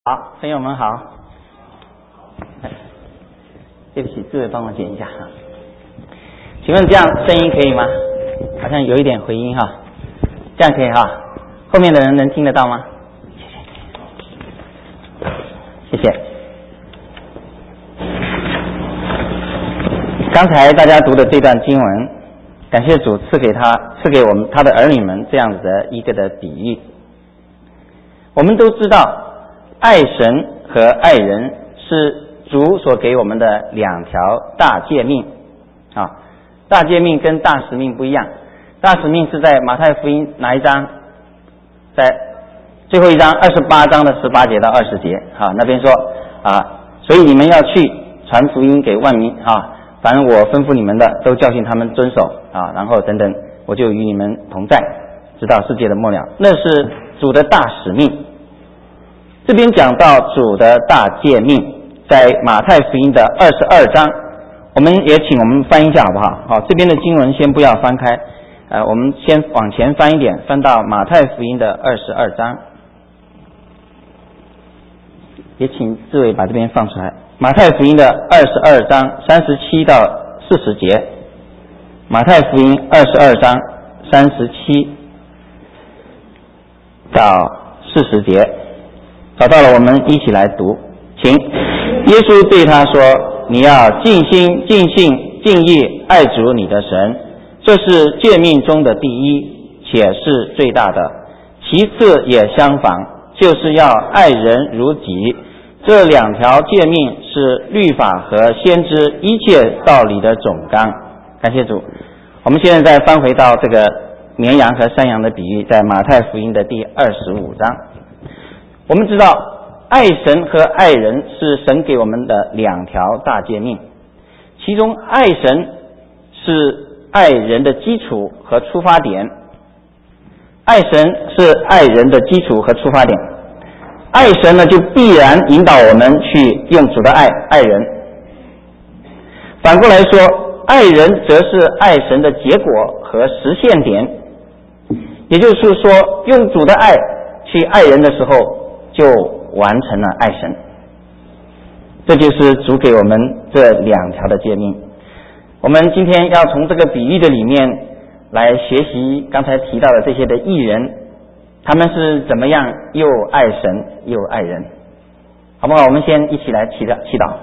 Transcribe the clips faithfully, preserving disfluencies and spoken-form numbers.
好，朋友们好。对不起，志伟帮我剪一下哈。请问这样声音可以吗？好像有一点回音哈，这样可以哈。后面的人能听得到吗？谢谢。刚才大家读的这段经文，感谢主赐给他赐给我们他的儿女们这样子的一个的比喻。我们都知道，爱神和爱人是主所给我们的两条大诫命啊。大诫命跟大使命不一样，大使命是在马太福音哪一章？在最后一章二十八章的十八节到二十节啊，那边说啊，所以你们要去传福音给万民啊，凡我吩咐你们的都教训他们遵守啊，然后等等，我就与你们同在，直到世界的末了。那是主的大使命。这边讲到主的大诫命，在马太福音的二十二章，我们也请我们翻一下好不好？好，这边的经文先不要翻开，呃，我们先往前翻一点，翻到马太福音的二十二章，也请志伟把这边放出来。马太福音的二十二章三十七到四十节，马太福音二十二章三十七到四十节。找到了，我们一起来读，请。耶稣对他说：你要尽心、尽性、尽意爱主你的神，这是诫命中的第一，且是最大的。其次也相仿，就是要爱人如己。这两条诫命是律法和先知一切道理的总纲。感谢主。我们现在再翻回到这个绵羊和山羊的比喻，在马太福音的第二十五章。我们知道爱神和爱人是神给我们的两条大诫命，其中爱神是爱人的基础和出发点，爱神是爱人的基础和出发点，爱神呢就必然引导我们去用主的爱爱人。反过来说，爱人则是爱神的结果和实现点，也就是说，用主的爱去爱人的时候，就完成了爱神。这就是主给我们这两条的诫命。我们今天要从这个比喻的里面来学习刚才提到的这些的义人，他们是怎么样又爱神又爱人，好不好？我们先一起来祈祷祈祷。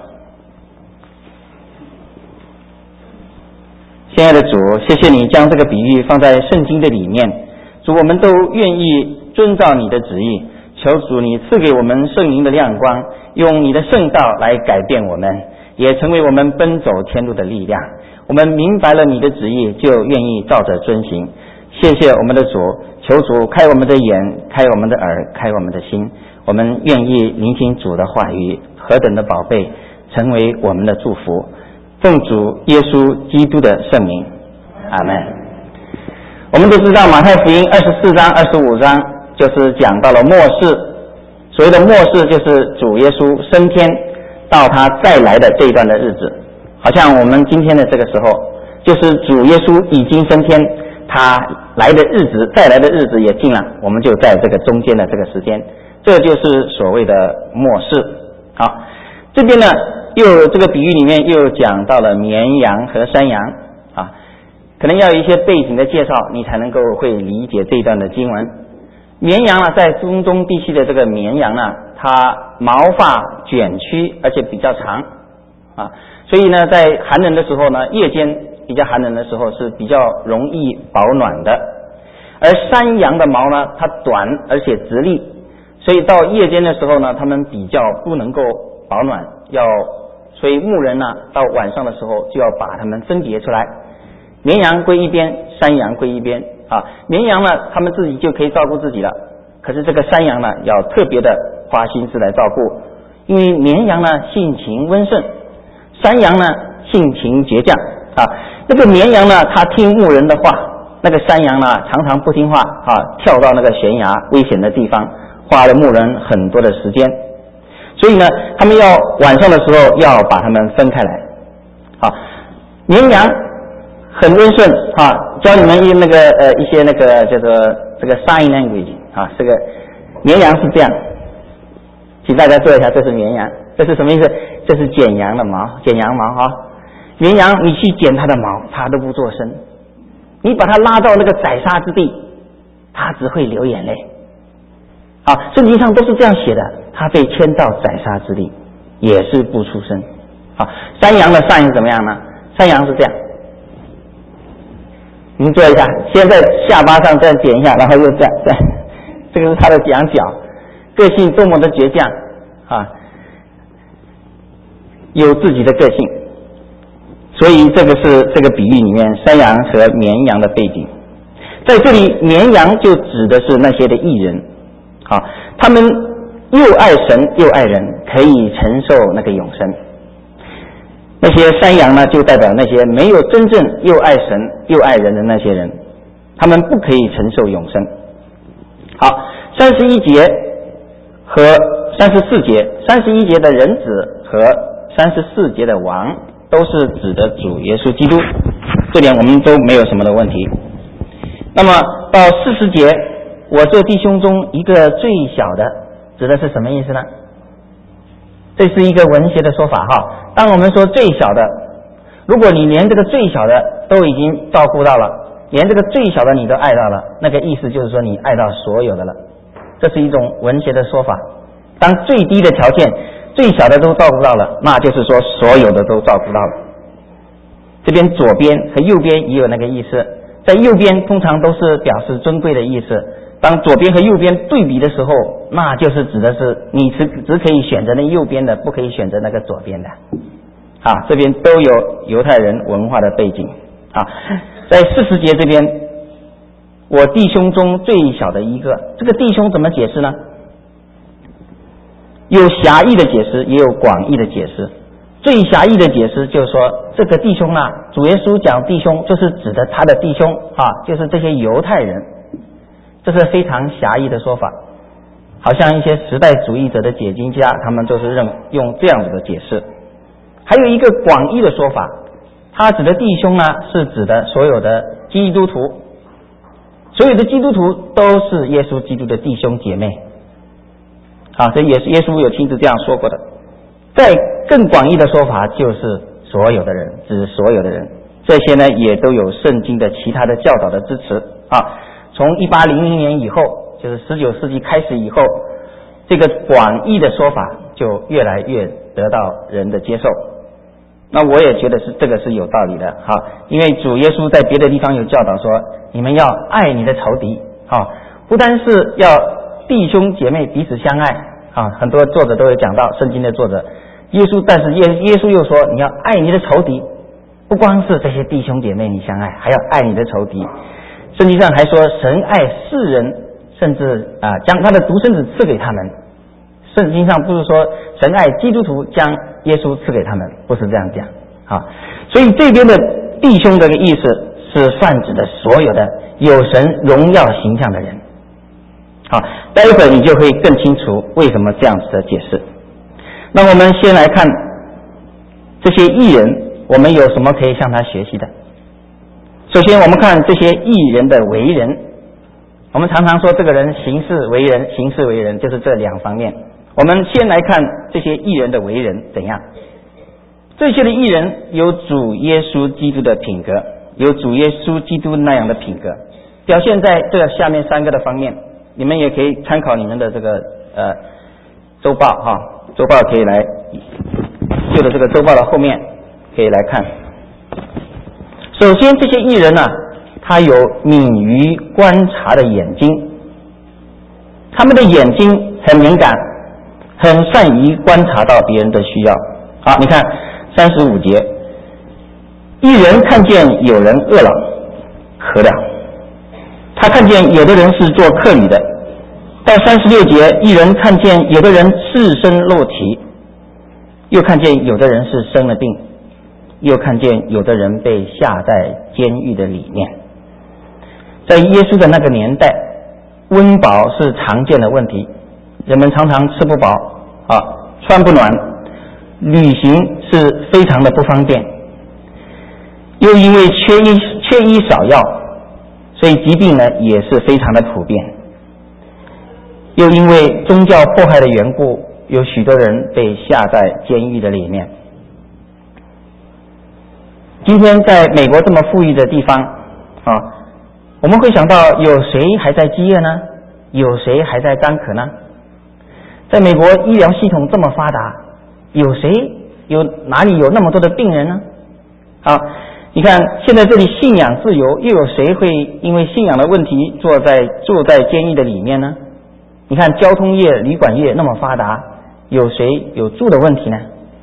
亲爱的主，谢谢你将这个比喻放在圣经的里面，主，我们都愿意遵照你的旨意，求主你赐给我们圣灵的亮光，用你的圣道来改变我们，也成为我们奔走天路的力量。我们明白了你的旨意，就愿意照着遵行。谢谢我们的主，求主开我们的眼，开我们的耳，开我们的心，我们愿意聆听主的话语，何等的宝贝，成为我们的祝福。奉主耶稣基督的圣名，阿们。我们都知道马太福音二十四章二十五章就是讲到了末世，所谓的末世就是主耶稣升天到他再来的这一段的日子，好像我们今天的这个时候，就是主耶稣已经升天，他来的日子再来的日子也近了，我们就在这个中间的这个时间，这就是所谓的末世。好，这边呢又这个比喻里面又讲到了绵羊和山羊啊，可能要有一些背景的介绍，你才能够会理解这一段的经文。绵羊呢，在中东地区的这个绵羊呢，它毛发卷曲，而且比较长啊，所以呢，在寒冷的时候呢，夜间比较寒冷的时候是比较容易保暖的。而山羊的毛呢，它短而且直立，所以到夜间的时候呢，它们比较不能够保暖，要所以牧人呢，到晚上的时候就要把它们分别出来，绵羊归一边，山羊归一边。啊，绵羊呢，他们自己就可以照顾自己了。可是这个山羊呢，要特别的花心思来照顾，因为绵羊呢性情温顺，山羊呢性情倔强。啊，那个绵羊呢，它听牧人的话；那个山羊呢，常常不听话，啊，跳到那个悬崖危险的地方，花了牧人很多的时间。所以呢，他们要晚上的时候要把它们分开来。好，绵羊很温顺啊，教你们一那个呃一些那个叫做这个 sign language 啊，这个绵羊是这样， 请大家做一下，这是绵羊，这是什么意思？这是剪羊的毛，剪羊毛啊。绵羊你去剪它的毛，它都不作声，你把它拉到那个宰杀之地，它只会流眼泪。啊，圣经上都是这样写的，它被牵到宰杀之地，也是不出声。啊，山羊的上是怎么样呢？山羊是这样，您做一下，先在下巴上再点一下，然后又这样，这样，这个是它的羊角，个性多么的倔强啊，有自己的个性。所以这个是这个比喻里面山羊和绵羊的背景。在这里，绵羊就指的是那些的义人，啊，他们又爱神又爱人，可以承受那个永生。那些山羊呢，就代表那些没有真正又爱神又爱人的那些人，他们不可以承受永生。好，三十一节和三十四节，三十一节的人子和三十四节的王都是指的主耶稣基督，这点我们都没有什么的问题。那么到四十节，我这弟兄中一个最小的，指的是什么意思呢？这是一个文学的说法哈。当我们说最小的，如果你连这个最小的都已经照顾到了，连这个最小的你都爱到了，那个意思就是说你爱到所有的了，这是一种文学的说法。当最低的条件最小的都照顾到了，那就是说所有的都照顾到了。这边左边和右边也有那个意思，在右边通常都是表示尊贵的意思，当左边和右边对比的时候，那就是指的是你只只可以选择那右边的，不可以选择那个左边的。啊，这边都有犹太人文化的背景。啊，在四十节这边，我弟兄中最小的一个，这个弟兄怎么解释呢？有狭义的解释，也有广义的解释。最狭义的解释就是说，这个弟兄啊，主耶稣讲弟兄就是指的他的弟兄啊，就是这些犹太人，这是非常狭义的说法。好像一些时代主义者的解经家，他们就是认用这样子的解释。还有一个广义的说法，他指的弟兄呢，是指的所有的基督徒，所有的基督徒都是耶稣基督的弟兄姐妹。啊，这也是耶稣有亲自这样说过的。再更广义的说法，就是所有的人，指所有的人。这些呢，也都有圣经的其他的教导的支持啊。从一八零零年以后，就是十九世纪开始以后，这个广义的说法就越来越得到人的接受。那我也觉得是这个是有道理的哈，因为主耶稣在别的地方有教导说，你们要爱你的仇敌啊，不单是要弟兄姐妹彼此相爱啊，很多作者都有讲到，圣经的作者，耶稣但是耶耶稣又说，你要爱你的仇敌，不光是这些弟兄姐妹你相爱，还要爱你的仇敌。圣经上还说，神爱世人，甚至啊将他的独生子赐给他们。圣经上不是说神爱基督徒将耶稣赐给他们，不是这样讲啊。所以这边的弟兄这个意思是泛指的所有的有神荣耀形象的人。好，待会儿你就会更清楚为什么这样子的解释。那我们先来看这些义人，我们有什么可以向他学习的？首先我们看这些义人的为人，我们常常说这个人行事为人，行事为人就是这两方面。我们先来看这些义人的为人怎样。这些的义人有主耶稣基督的品格，有主耶稣基督那样的品格，表现在这下面三个的方面。你们也可以参考你们的这个呃周报哈，周报可以来就的这个周报的后面可以来看。首先，这些义人呢、啊，他有敏于观察的眼睛，他们的眼睛很敏感，很善于观察到别人的需要。好，你看三十五节，义人看见有人饿了渴了，他看见有的人是做客旅的。到三十六节，义人看见有的人赤身露体，又看见有的人是生了病，又看见有的人被下在监狱的里面。在耶稣的那个年代，温饱是常见的问题，人们常常吃不饱啊，穿不暖，旅行是非常的不方便，又因为缺衣缺衣少药，所以疾病呢也是非常的普遍。又因为宗教迫害的缘故， 有许多人被下在监狱的里面。今天在美国这么富裕的地方啊，我们会想到有谁还在饥饿呢？有谁还在干渴呢？在美国医疗系统这么发达，有谁有哪里有那么多的病人呢？好，你看现在这里信仰自由，又有谁会因为信仰的问题坐在坐在监狱的里面呢？你看交通业、旅馆业那么发达，有谁有住的问题呢？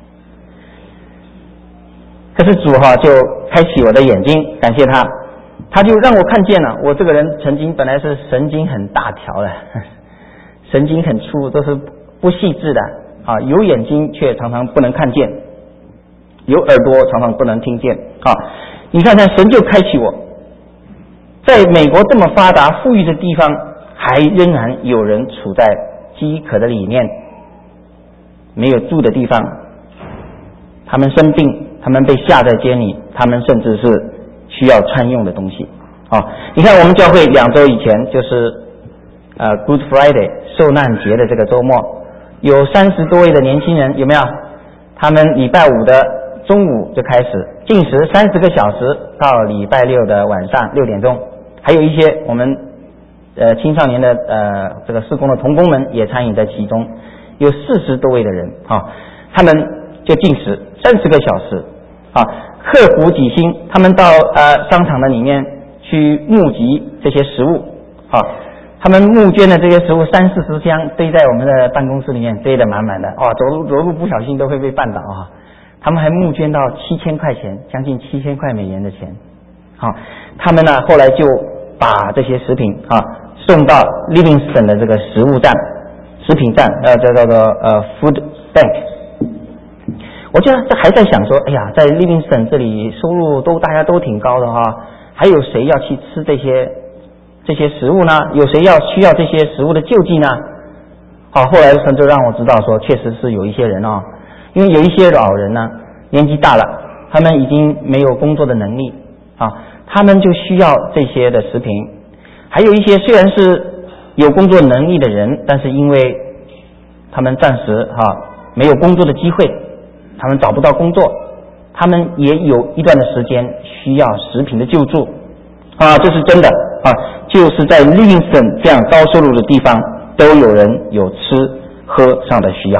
可是主哈就开启我的眼睛，感谢他，他就让我看见了，我这个人曾经本来是神经很大条的，神经很粗，都是不细致的啊，有眼睛却常常不能看见，有耳朵常常不能听见啊。你看看神就开启我，在美国这么发达富裕的地方，还仍然有人处在饥渴的里面，没有住的地方，他们生病，他们被下在监里，他们甚至是需要穿用的东西啊。你看我们教会两周以前就是呃 Good Friday 受难节的这个周末，有三十多位的年轻人，有没有？他们礼拜五的中午就开始禁食三十个小时，到礼拜六的晚上六点钟，还有一些我们呃青少年的呃这个事工的同工们也参与在其中，有四十多位的人啊，他们就禁食三十个小时啊，刻苦己心，他们到呃商场的里面去募集这些食物啊，他们募捐的这些食物三四十箱堆在我们的办公室里面，堆得满满的，哇，走路走路不小心都会被绊倒啊。他们还募捐到七千块钱，将近七千块美元的钱。好，他们呢后来就把这些食品啊送到 Livingston 的这个食物站、食品站，呃，叫叫做呃 Food Bank。我就这还在想说，哎呀，在 Livingston 这里收入都大家都挺高的哈，还有谁要去吃这些这些食物呢？有谁要需要这些食物的救济呢？好，后来神就让我知道说，确实是有一些人哦，因为有一些老人呢年纪大了，他们已经没有工作的能力啊，他们就需要这些的食品。还有一些虽然是有工作能力的人，但是因为他们暂时哈、啊、没有工作的机会，他们找不到工作，他们也有一段的时间需要食品的救助啊，这是真的啊，就是在 Livingston 这样高收入的地方，都有人有吃喝上的需要。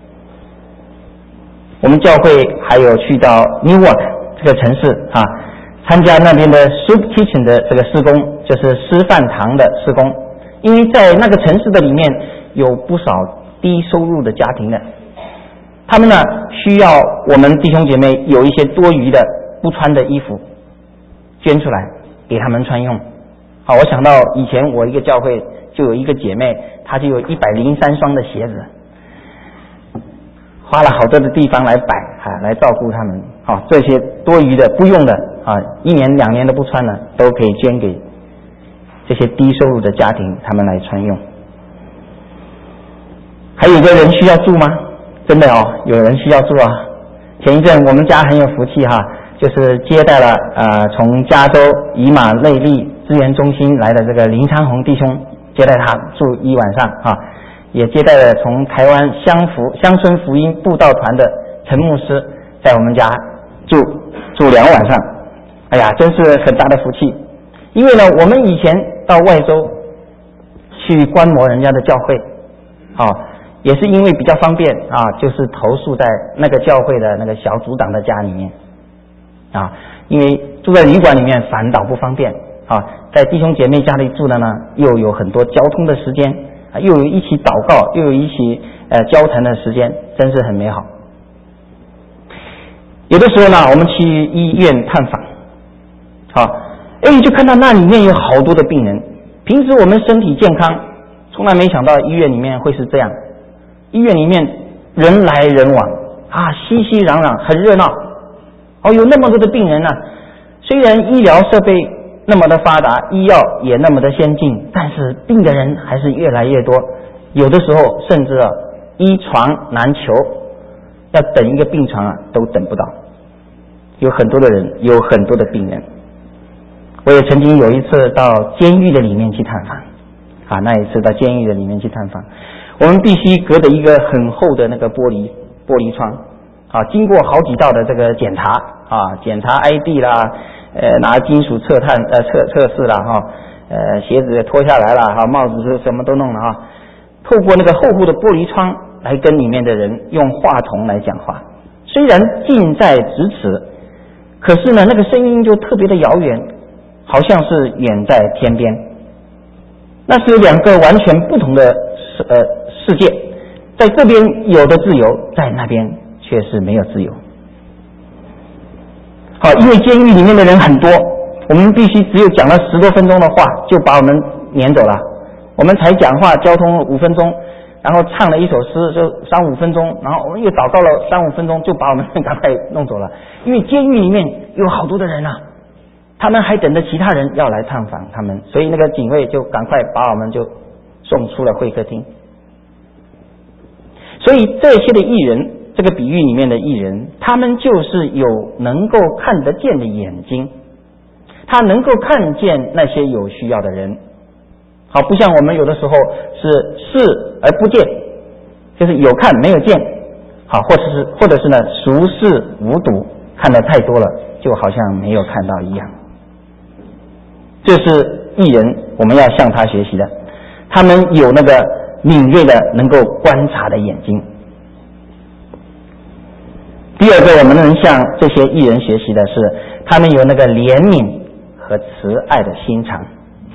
我们教会还有去到 Newark 这个城市啊，参加那边的 Soup Kitchen 的这个施工，就是师范堂的施工。因为在那个城市的里面有不少低收入的家庭的，他们呢需要我们弟兄姐妹有一些多余的不穿的衣服捐出来给他们穿用。好，我想到以前我一个教会就有一个姐妹，她就有一百零三双的鞋子，花了好多的地方来摆啊，来照顾他们。好，这些多余的不用的啊，一年两年都不穿了，都可以捐给这些低收入的家庭，他们来穿用。还有一个人需要住吗？真的哦，有人需要住啊。前一阵我们家很有福气哈，就是接待了呃从加州以马内利资源中心来的这个林昌宏弟兄，接待他住一晚上啊，也接待了从台湾乡福乡村福音布道团的陈牧师在我们家住住两晚上。哎呀，真是很大的福气。因为呢，我们以前到外州去观摩人家的教会啊，也是因为比较方便啊，就是投宿在那个教会的那个小组长的家里面啊，因为住在旅馆里面反倒不方便啊，在弟兄姐妹家里住的呢，又有很多交通的时间啊，又有一起祷告，又有一起呃交谈的时间，真是很美好。有的时候呢，我们去医院探访，啊，哎，就看到那里面有好多的病人。平时我们身体健康，从来没想到医院里面会是这样。医院里面人来人往啊，熙熙攘攘，很热闹。哦，有那么多的病人呢、啊。虽然医疗设备那么的发达，医药也那么的先进，但是病的人还是越来越多。有的时候甚至啊，一床难求，要等一个病床啊，都等不到。有很多的人，有很多的病人。我也曾经有一次到监狱的里面去探访，啊，那一次到监狱的里面去探访， 我们必须隔着一个很厚的那个玻璃玻璃窗啊，经过好几道的这个检查啊，检查 I D 啦，呃，拿金属测探呃测测试啦哈，呃，鞋子脱下来了哈，帽子是什么都弄了哈，透过那个厚厚的玻璃窗来跟里面的人用话筒来讲话，虽然近在咫尺，可是呢，那个声音就特别的遥远，好像是远在天边。那是两个完全不同的呃世界，在这边有的自由，在那边却是没有自由。好，因为监狱里面的人很多，我们必须只有讲了十多分钟的话，就把我们撵走了。我们才讲话交通五分钟，然后唱了一首诗就三五分钟，然后我们又祷告了三五分钟，就把我们赶快弄走了。因为监狱里面有好多的人啊，他们还等着其他人要来探访他们，所以那个警卫就赶快把我们就送出了会客厅。所以这些的艺人，这个比喻里面的艺人，他们就是有能够看得见的眼睛，他能够看见那些有需要的人。好，不像我们有的时候是视而不见，就是有看没有见，好，或者是或者是呢熟视无睹，看得太多了，就好像没有看到一样。这是艺人，我们要向他学习的，他们有那个敏锐的能够观察的眼睛。第二个，我们能向这些艺人学习的是，他们有那个怜悯和慈爱的心肠。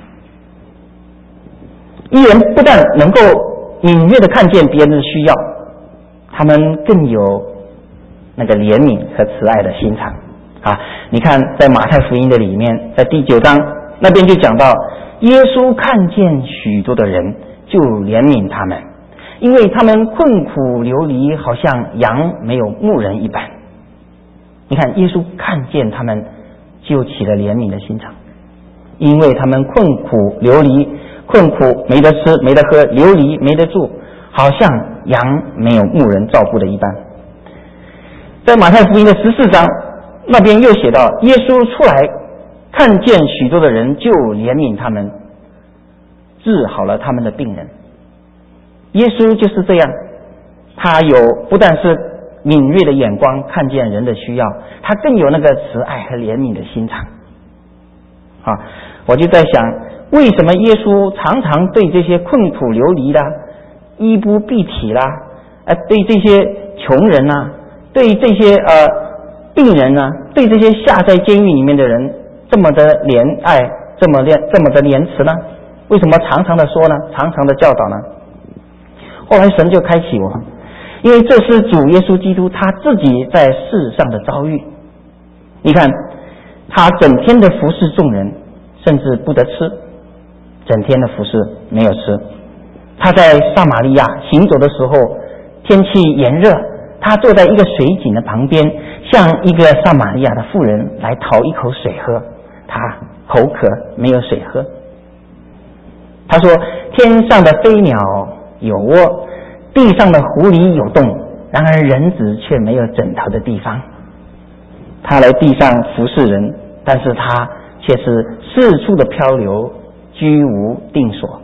艺人不但能够敏锐的看见别人的需要，他们更有那个怜悯和慈爱的心肠啊！你看，在马太福音的里面，在第九章那边就讲到，耶稣看见许多的人，就怜悯他们，因为他们困苦流离，好像羊没有牧人一般。你看，耶稣看见他们，就起了怜悯的心肠，因为他们困苦流离。困苦没得吃没得喝，流离没得住，好像羊没有牧人照顾的一般。在马太福音的十四章那边又写到，耶稣出来看见许多的人，就怜悯他们，治好了他们的病人。耶稣就是这样，他有不但是敏锐的眼光看见人的需要，他更有那个慈爱和怜悯的心肠啊！我就在想，为什么耶稣常常对这些困苦流离啦、衣不蔽体啦、呃，对这些穷人呐、啊，对这些呃病人呐、啊，对这些下在监狱里面的人这么的怜爱，这么怜这么的怜慈呢？为什么常常的说呢？常常的教导呢？后来神就开启我，因为这是主耶稣基督他自己在世上的遭遇。你看，他整天的服侍众人，甚至不得吃。整天的服侍没有吃，他在撒玛利亚行走的时候，天气炎热，他坐在一个水井的旁边，向一个撒玛利亚的妇人来讨一口水喝，他口渴没有水喝。他说，天上的飞鸟有窝，地上的狐狸有洞，然而人子却没有枕头的地方。他来地上服侍人，但是他却是四处的漂流，居无定所。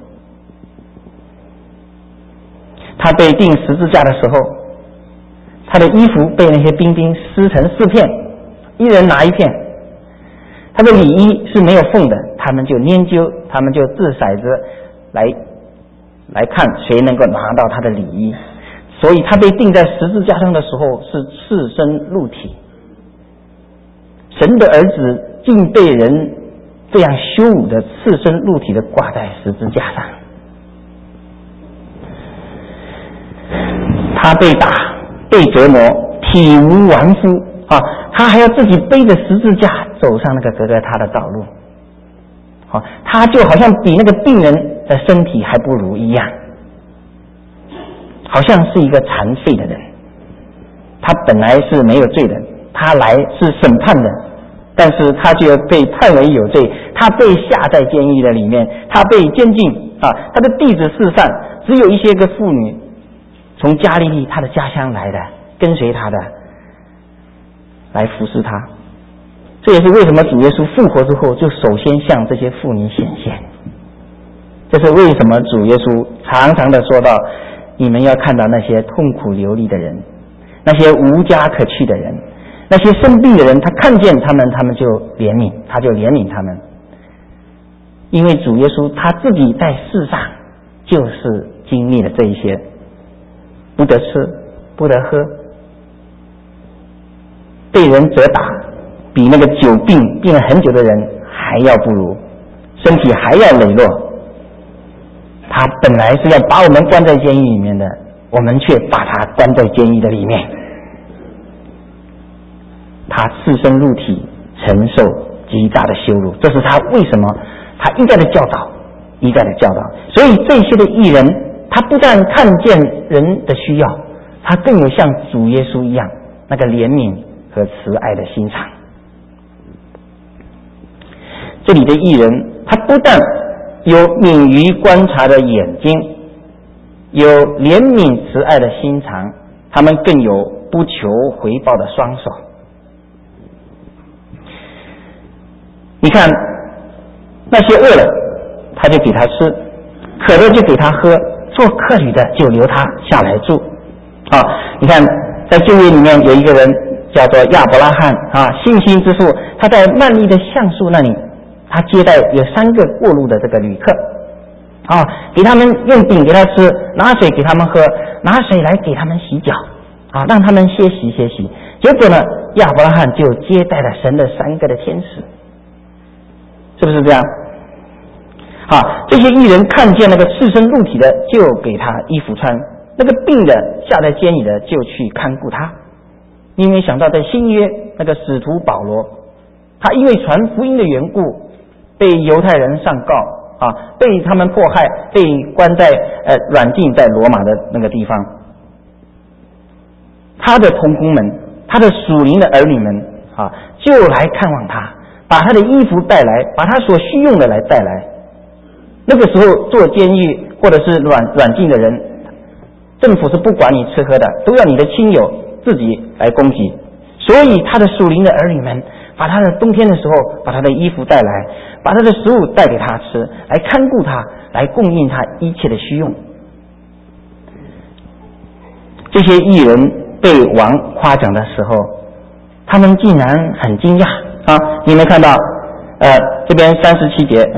他被钉十字架的时候，他的衣服被那些兵丁撕成四片，一人拿一片。他的里衣是没有缝的，他们就研究，他们就掷骰子来来看谁能够拿到他的里衣。所以他被钉在十字架上的时候是赤身露体。神的儿子竟被人这样羞辱的赤身露体的挂在十字架上，他被打被折磨，体无完肤啊！他还要自己背着十字架走上那个隔着他的道路，好、啊，他就好像比那个病人的身体还不如一样，好像是一个残废的人。他本来是没有罪的，他来是审判的，但是他就被判为有罪，他被下在监狱的里面，他被监禁啊，他的弟子四散，只有一些个妇女从加利利他的家乡来的，跟随他的来服侍他。这也是为什么主耶稣复活之后就首先向这些妇女显现。这是为什么主耶稣常常的说到， 你们要看到那些痛苦流离的人，那些无家可去的人，那些生病的人，他看见他们，他们就怜悯，他就怜悯他们。因为主耶稣他自己在世上就是经历了这一些，不得吃，不得喝，被人责打，比那个久病病了很久的人还要不如，身体还要羸弱。他本来是要把我们关在监狱里面的，我们却把他关在监狱的里面。他赤身露体，承受极大的羞辱，这是他为什么他一再的教导，一再的教导。所以这些的义人，他不但看见人的需要，他更有像主耶稣一样那个怜悯和慈爱的心肠。这里的义人，他不但有敏于观察的眼睛，有怜悯慈爱的心肠，他们更有不求回报的双手。你看那些饿了他就给他吃，渴了就给他喝，做客旅的就留他下来住啊！你看在旧约里面有一个人叫做亚伯拉罕啊，信心之父，他在曼利的橡树那里，他接待有三个过路的这个旅客啊，给他们用饼给他吃，拿水给他们喝，拿水来给他们洗脚啊，让他们歇息歇息。结果呢，亚伯拉罕就接待了神的三个的天使，是不是这样？好，这些义人看见那个赤身露体的，就给他衣服穿；那个病的下在监里的，就去看顾他。你有没有想到，在新约那个使徒保罗，他因为传福音的缘故，被犹太人上告啊，被他们迫害，被关在呃软禁在罗马的那个地方。他的同工们，他的属灵的儿女们啊，就来看望他，把他的衣服带来，把他所需用的来带来。那个时候做监狱或者是软软禁的人，政府是不管你吃喝的，都要你的亲友自己来供给。所以他的属灵的儿女们，把他的冬天的时候把他的衣服带来，把他的食物带给他吃，来看顾他，来供应他一切的需用。这些义人被王夸奖的时候，他们竟然很惊讶啊！你们看到呃这边三十七节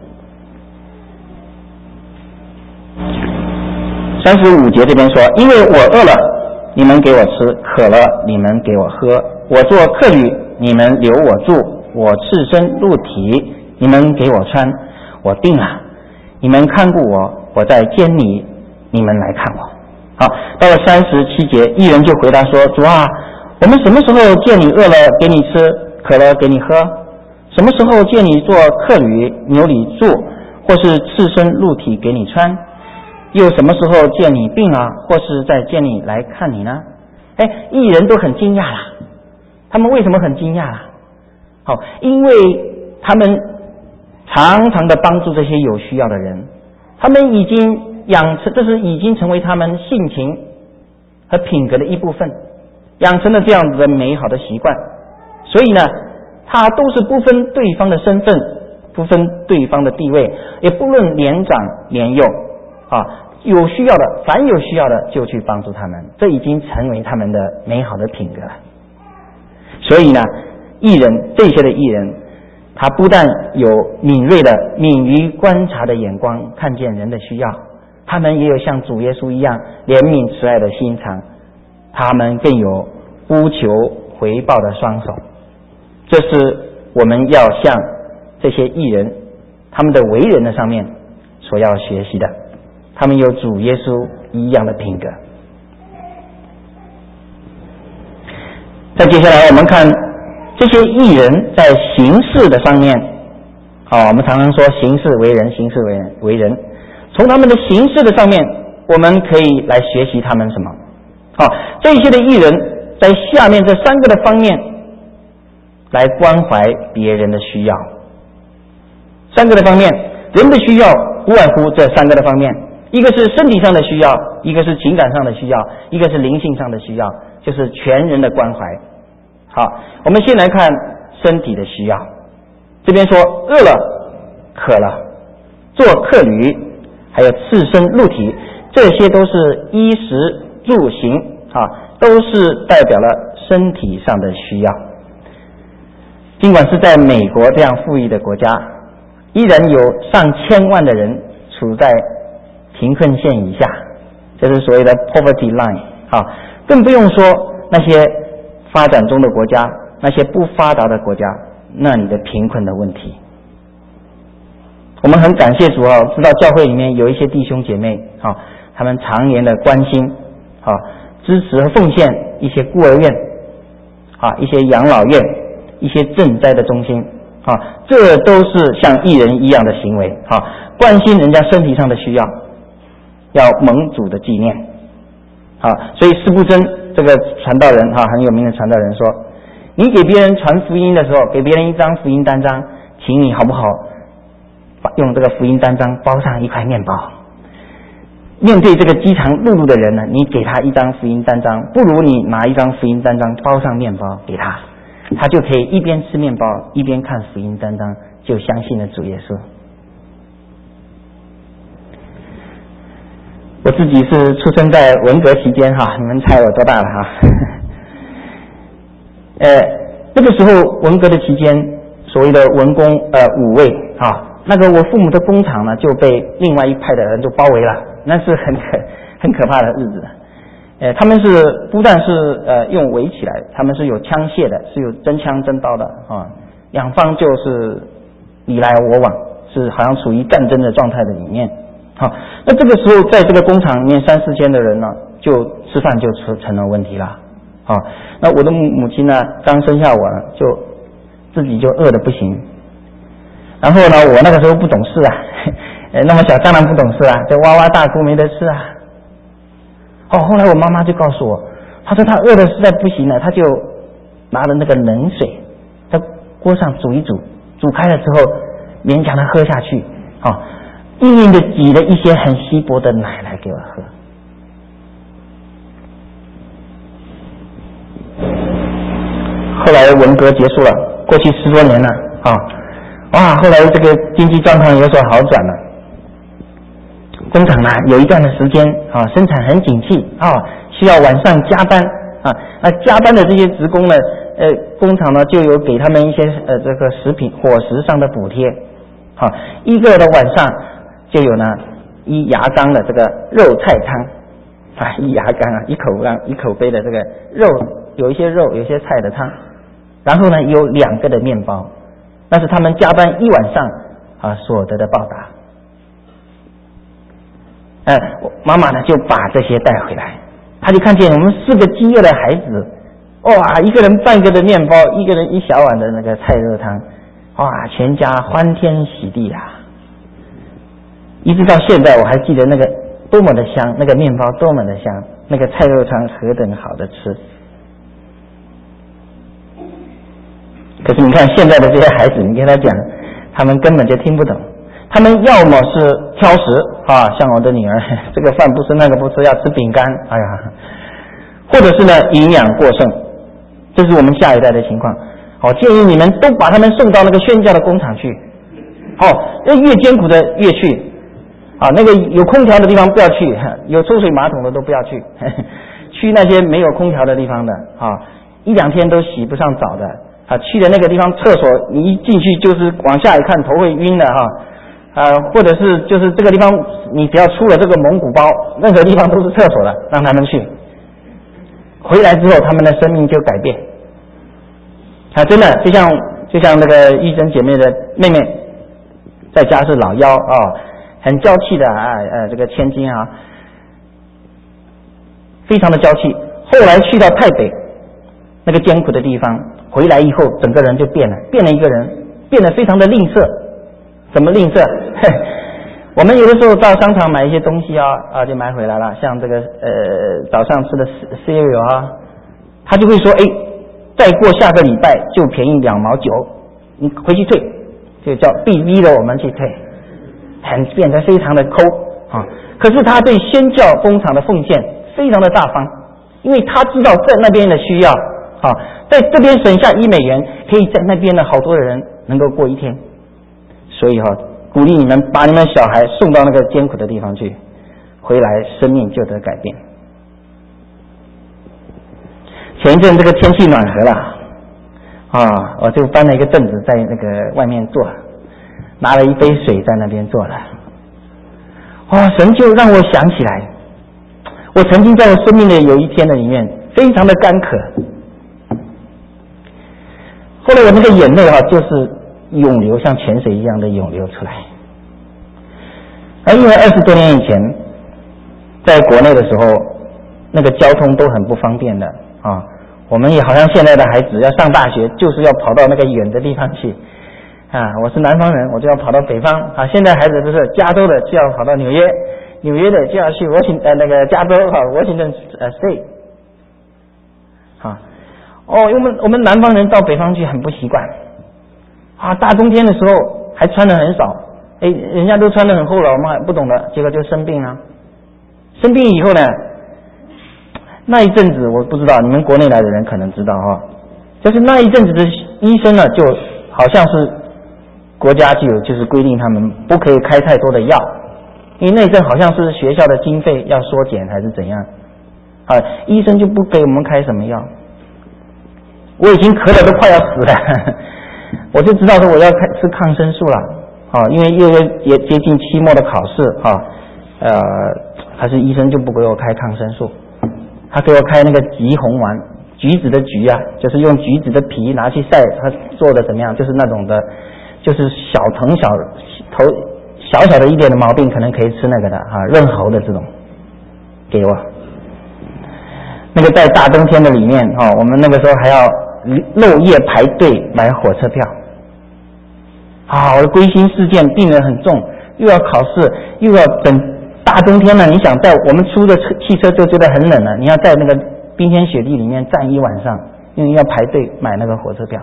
三十五节这边说，因为我饿了你们给我吃，渴了你们给我喝，我做客旅你们留我住，我赤身露体你们给我穿，我病了你们看顾我，我在监里你们来看我。好，到了三十七节，义人就回答说，主啊，我们什么时候见你饿了给你吃，渴了给你喝？什么时候见你做客旅牛里住，或是赤身露体给你穿？又什么时候见你病啊，或是在监里来看你呢？哎，义人都很惊讶啦。他们为什么很惊讶啦？好，因为他们常常的帮助这些有需要的人，他们已经养成，这是已经成为他们性情和品格的一部分，养成了这样子的美好的习惯。所以呢，他都是不分对方的身份，不分对方的地位，也不论年长年幼啊，有需要的，凡有需要的就去帮助他们，这已经成为他们的美好的品格了。所以呢，义人，这些的义人，他不但有敏锐的敏于观察的眼光，看见人的需要，他们也有像主耶稣一样怜悯慈爱的心肠，他们更有不求回报的双手。这是我们要向这些义人他们的为人的上面所要学习的，他们有主耶稣一样的品格。再接下来我们看这些义人在行事的上面，好，我们常常说行事为人，行事为人为人，从他们的行事的上面，我们可以来学习他们什么？好，这些的义人在下面这三个的方面来关怀别人的需要。三个的方面，人的需要无外乎这三个的方面，一个是身体上的需要，一个是情感上的需要，一个是灵性上的需要，就是全人的关怀。好，我们先来看身体的需要。这边说饿了、渴了、做客旅，还有赤身露体， 这些都是衣食住行啊，都是代表了身体上的需要。尽管是在美国这样富裕的国家，依然有上千万的人处在贫困线以下，这是所谓的 poverty line 啊，更不用说那些发展中的国家，那些不发达的国家，那里的贫困的问题。我们很感谢主啊，知道教会里面有一些弟兄姐妹啊，他们常年的关心啊，支持和奉献一些孤儿院啊，一些养老院，一些赈灾的中心啊，这都是像义人一样的行为啊，关心人家身体上的需要，要蒙主的纪念啊。所以司布真这个传道人啊，很有名的传道人说，你给别人传福音的时候，给别人一张福音单张，请你好不好用这个福音单张包上一块面包。面对这个饥肠辘辘的人呢，你给他一张福音单张，不如你拿一张福音单张包上面包给他，他就可以一边吃面包一边看福音单张，就相信了主耶稣。我自己是出生在文革期间哈，你们猜我多大了哈？呃，那个时候文革的期间，所谓的文工呃五卫啊，那个我父母的工厂呢就被另外一派的人就包围了，那是很可很可怕的日子。呃，他们是不但是呃用围起来，他们是有枪械的，是有真枪真刀的啊，两方就是你来我往，是好像处于战争的状态的里面。好，那这个时候在这个工厂里面三四千的人呢，就吃饭就成成了问题了。好，那我的母亲呢，刚生下我呢，就自己就饿得不行。然后呢，我那个时候不懂事啊，呃，那么小当然不懂事啊，这哇哇大哭没得吃啊。哦，后来我妈妈就告诉我，她说她饿得实在不行了，她就拿着那个冷水在锅上煮一煮，煮开了之后勉强的喝下去，哦，硬硬的挤了一些很稀薄的奶来给我喝。后来文革结束了，过去十多年了啊，哇，后来这个经济状况有所好转了。工厂呢有一段的时间啊，生产很景气啊，需要晚上加班啊，那加班的这些职工呢，呃，工厂呢就有给他们一些呃这个食品伙食上的补贴，好、啊，一个的晚上就有呢一牙缸的这个肉菜汤啊，一牙缸啊，一口缸一口杯的这个肉，有一些肉，有一些菜的汤，然后呢有两个的面包，那是他们加班一晚上啊所得的报答。呃，妈妈呢就把这些带回来，她就看见我们四个饥饿的孩子，哇，一个人半个的面包，一个人一小碗的那个菜肉汤，哇，全家欢天喜地啊！一直到现在我还记得那个多么的香，那个面包多么的香，那个菜肉汤何等好的吃。可是你看现在的这些孩子，你跟他讲，他们根本就听不懂。他们要么是挑食啊，像我的女儿，这个饭不吃那个不吃，要吃饼干，哎呀，或者是呢营养过剩，这是我们下一代的情况。好、哦，建议你们都把他们送到那个宣教的工厂去，哦，那越艰苦的越去，啊，那个有空调的地方不要去，有抽水马桶的都不要去，呵呵去那些没有空调的地方的，啊，一两天都洗不上澡的，啊，去的那个地方厕所，你一进去就是往下一看头会晕的哈。呃，或者是就是这个地方，你只要出了这个蒙古包，任何地方都是厕所的，让他们去。回来之后，他们的生命就改变。啊，真的就像就像那个玉珍姐妹的妹妹，在家是老幺啊、哦，很娇气的啊，呃，这个千金啊，非常的娇气。后来去到泰北那个艰苦的地方，回来以后，整个人就变了，变了一个人，变得非常的吝啬。怎么吝啬？我们有的时候到商场买一些东西啊啊，就买回来了，像这个呃早上吃的 cereal 啊，他就会说，哎，再过下个礼拜就便宜两毛九，你回去退，就叫逼逼的我们去退，很变得非常的抠啊。可是他对宣教工厂的奉献非常的大方，因为他知道在那边的需要啊，在这边省下一美元，可以在那边的好多的人能够过一天。所以哈、哦，鼓励你们把你们小孩送到那个艰苦的地方去， 回来生命就得改变。前一阵这个天气暖和了啊，我就搬了一个凳子在那个外面坐，拿了一杯水在那边坐了。哇，神就让我想起来，我曾经在我生命的有一天的里面非常的干渴，后来我那个眼泪啊就是涌流，像泉水一样的涌流出来。而因为二十多年以前在国内的时候，那个交通都很不方便的啊，我们也好像现在的孩子要上大学就是要跑到那个远的地方去啊，我是南方人，我就要跑到北方啊。现在孩子不是加州的就要跑到纽约，纽约的就要去沃辛呃那个加州哈沃辛顿呃 state 啊。哦，因为我们我们南方人到北方去很不习惯啊，大冬天的时候还穿的很少，哎，人家都穿的很厚了，我们还不懂的，结果就生病了。生病以后呢，那一阵子我不知道，你们国内来的人可能知道哈，就是那一阵子的医生呢，就好像是国家就有就是规定他们不可以开太多的药，因为那阵好像是学校的经费要缩减还是怎样啊，医生就不给我们开什么药。我已经咳得都快要死了，我就知道说我要开吃抗生素了啊，因为又也接近期末的考试啊，呃，还是医生就不给我开抗生素，他给我开那个橘红丸，橘子的橘啊，就是用橘子的皮拿去晒，他做的怎么样？就是那种的，就是小疼小头小小的一点的毛病，可能可以吃那个的啊，润喉的这种，给我。那个在大冬天的里面啊，我们那个时候还要漏夜排队买火车票啊，我的归心似箭，病人很重，又要考试，又要等大冬天了，你想在我们出的车汽车就觉得很冷了，你要在那个冰天雪地里面站一晚上，因为要排队买那个火车票。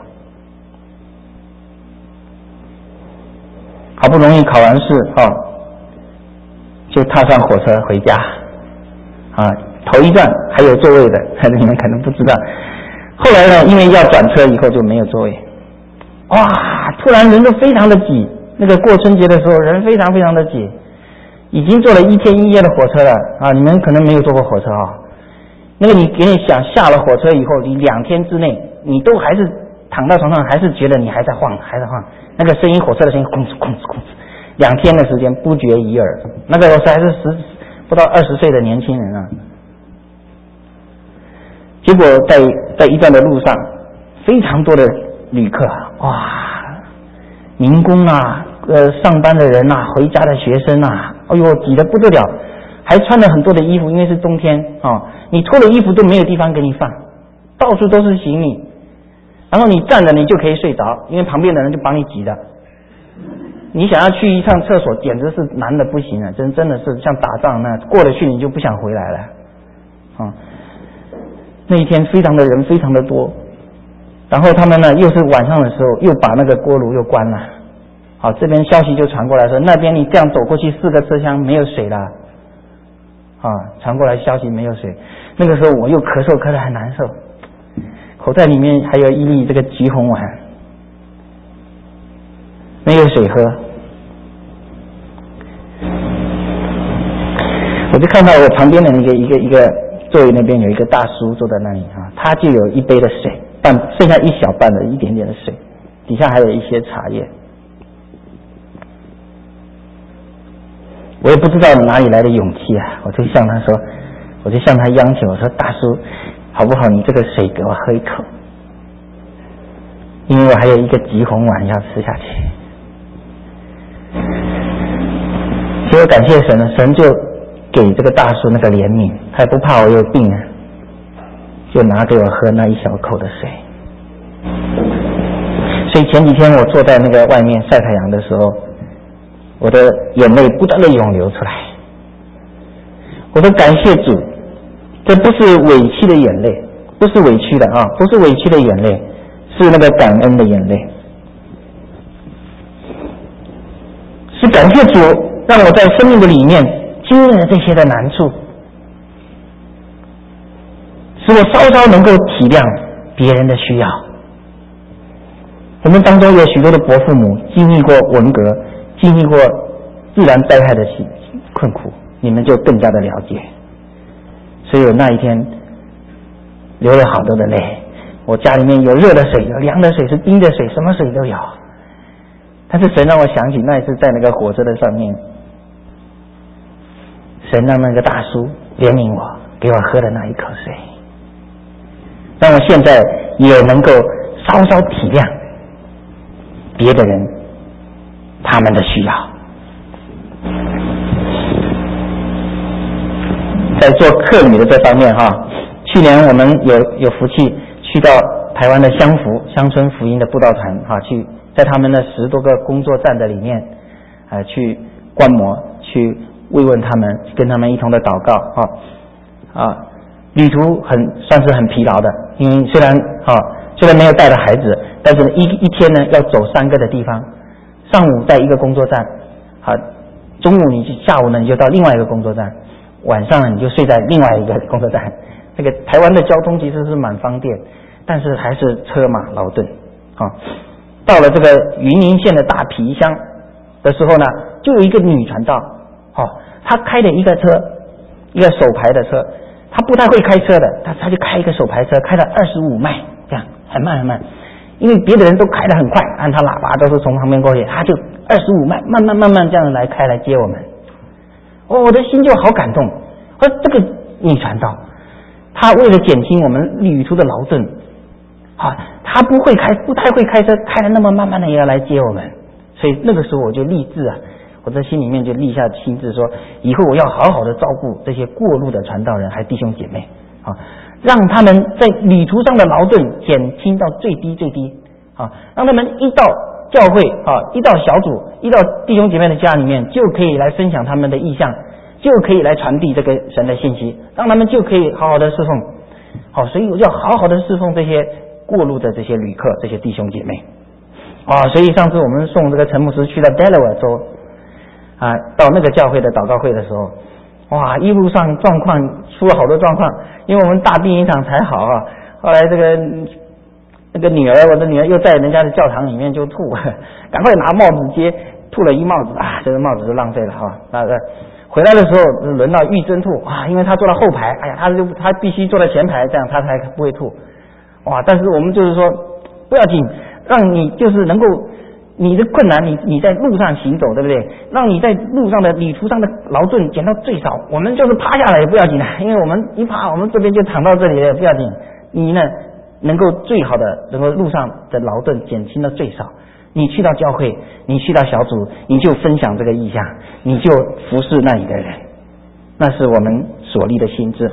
好不容易考完试啊，就踏上火车回家啊。头一站还有座位的，你们可能不知道。后来呢，因为要转车以后就没有座位。哇，突然人都非常的挤，那个过春节的时候人非常非常的挤，已经坐了一天一夜的火车了啊！你们可能没有坐过火车啊。那个你给你想下了火车以后，你两天之内你都还是躺到床上，还是觉得你还在晃，还在晃，那个声音火车的声音哐哧哐哧哐哧，两天的时间不绝于耳。那个我还是十不到二十岁的年轻人啊。结果在在一段的路上，非常多的旅客，哇，民工啊，呃，上班的人啊，回家的学生啊，哎呦，挤得不得了，还穿了很多的衣服，因为是冬天啊、哦，你脱了衣服都没有地方给你放，到处都是行李，然后你站着你就可以睡着，因为旁边的人就帮你挤的，你想要去一趟厕所，简直是难的不行了，真真的是像打仗那，过了去你就不想回来了，啊、哦。那一天非常的人非常的多，然后他们呢又是晚上的时候又把那个锅炉又关了，好，这边消息就传过来说那边你这样走过去四个车厢没有水了，啊，传过来消息没有水，那个时候我又咳嗽咳得很难受，口袋里面还有一粒这个橘红丸，没有水喝，我就看到我旁边的一个一个一个座位那边有一个大叔坐在那里啊，他就有一杯的水，半剩下一小半的一点点的水，底下还有一些茶叶。我也不知道哪里来的勇气啊，我就向他说，我就向他央求，我说大叔，好不好？你这个水给我喝一口，因为我还有一个橘红丸要吃下去。结果感谢神了，神就给这个大叔那个怜悯，他也不怕我有病啊，就拿给我喝那一小口的水。所以前几天我坐在那个外面晒太阳的时候，我的眼泪不断的涌流出来。我说感谢主，这不是委屈的眼泪，不是委屈的啊，不是委屈的眼泪，是那个感恩的眼泪，是感谢主让我在生命的里面经历了这些的难处，使我稍稍能够体谅别人的需要。我们当中有许多的伯父母经历过文革，经历过自然灾害的困苦， 你们就更加的了解。所以我那一天流了好多的泪，我家里面有热的水，有凉的水，是冰的水，什么水都有。但是神让我想起那一次在那个火车的上面，神让那个大叔怜悯我，给我喝的那一口水，让我现在也能够稍稍体谅别的人他们的需要。在做客旅的这方面哈，去年我们有有福气去到台湾的乡福乡村福音的布道团哈，去在他们的十多个工作站的里面，呃，去观摩，去慰问他们，跟他们一同的祷告哈啊，旅途很算是很疲劳的，因为虽然哈、啊、虽然没有带着孩子，但是一一天呢要走三个的地方，上午在一个工作站，好、啊，中午你下午呢你就到另外一个工作站，晚上呢你就睡在另外一个工作站。这个台湾的交通其实是蛮方便，但是还是车马劳顿啊。到了这个云林县的大皮乡的时候呢，就有一个女传道，哦，她开的一个车，一个手排的车，她不太会开车的，她她就开一个手排车，开了二十五迈，这样很慢很慢，因为别的人都开得很快，按她喇叭都是从旁边过去，她就二十五迈，慢慢慢慢这样来开来接我们。哦，我的心就好感动。而这个女传道，她为了减轻我们旅途的劳顿，啊，她不会开，不太会开车，开得那么慢慢的也要来接我们。所以那个时候我就立志啊，我在心里面就立下心志说，以后我要好好的照顾这些过路的传道人还弟兄姐妹啊，让他们在旅途上的劳顿减轻到最低最低啊，让他们一到教会啊，一到小组，一到弟兄姐妹的家里面，就可以来分享他们的意向，就可以来传递这个神的信息，让他们就可以好好的侍奉。好，所以我要好好的侍奉这些过路的这些旅客，这些弟兄姐妹。啊，所以上次我们送这个陈牧师去了 Delaware 州啊，到那个教会的祷告会的时候，哇，一路上状况出了好多状况，因为我们大病一场才好啊。后来这个那个女儿，我的女儿又在人家的教堂里面就吐，赶快拿帽子接，吐了一帽子啊，这个帽子就浪费了哈。那个回来的时候轮到玉珍吐啊，因为她坐到后排，哎呀，她就她必须坐在前排，这样她才不会吐。哇，但是我们就是说不要紧。让你就是能够你的困难，你你在路上行走，对不对？让你在路上的旅途上的劳顿减到最少。我们就是趴下来也不要紧的，因为我们一趴，我们这边就躺到这里了，不要紧。你呢，能够最好的能够路上的劳顿减轻到最少。你去到教会，你去到小组，你就分享这个意向，你就服侍那里的人，那是我们所立的心志。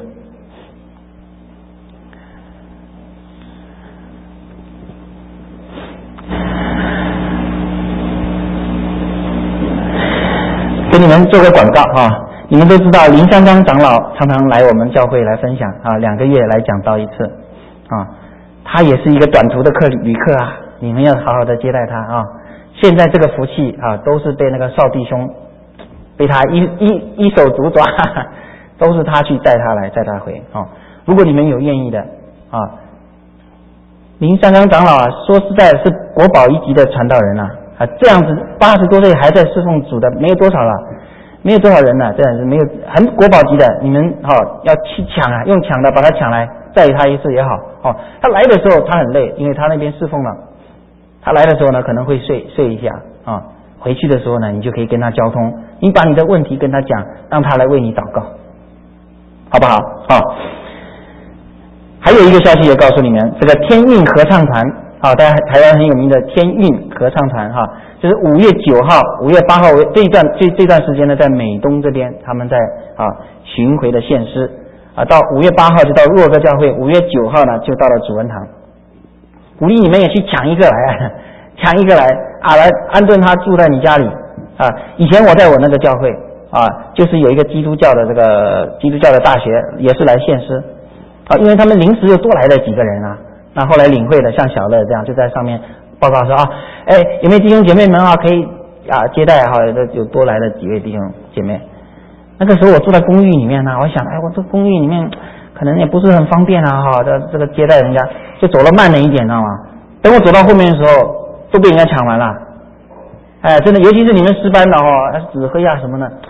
给你们做个广告啊！你们都知道林香刚长老常常来我们教会来分享啊，两个月来讲道一次啊。他也是一个短途的客旅客啊，你们要好好的接待他啊。现在这个福气啊，都是被那个少弟兄被他一一一手主抓，都是他去带他来带他回啊。如果你们有愿意的啊，林香刚长老啊，说实在是国宝一级的传道人啊。啊，这样子八十多岁还在侍奉主的没有多少了，没有多少人了，这样是没有很国宝级的。你们哈、哦、要去抢啊，用抢的把他抢来，载他一次也好。哦，他来的时候他很累，因为他那边侍奉了。他来的时候呢，可能会睡睡一下啊、哦。回去的时候呢，你就可以跟他交通，你把你的问题跟他讲，让他来为你祷告，好不好？啊、哦，还有一个消息也告诉你们，这个天韵合唱团。好，大家台湾很有名的天韵合唱团哈，就是五月九号、五月八号这一段这这段时间呢，在美东这边他们在啊巡回的献诗啊，到五月八号就到若歌教会，五月九号呢就到了主恩堂。鼓励你们也去抢一个来，抢一个来啊，来安顿他住在你家里啊。以前我在我那个教会啊，就是有一个基督教的这个基督教的大学也是来献诗啊，因为他们临时又多来了几个人啊。那后来领会的像小乐这样，就在上面报告说啊，哎，有没有弟兄姐妹们啊，可以啊接待哈，有多来了几位弟兄姐妹。那个时候我住在公寓里面呢，我想，哎，我这公寓里面可能也不是很方便啊，哈，这这个接待人家就走了慢了一点，知道吗？等我走到后面的时候，都被人家抢完了。哎，真的，尤其是你们诗班的哈，指挥啊什么的，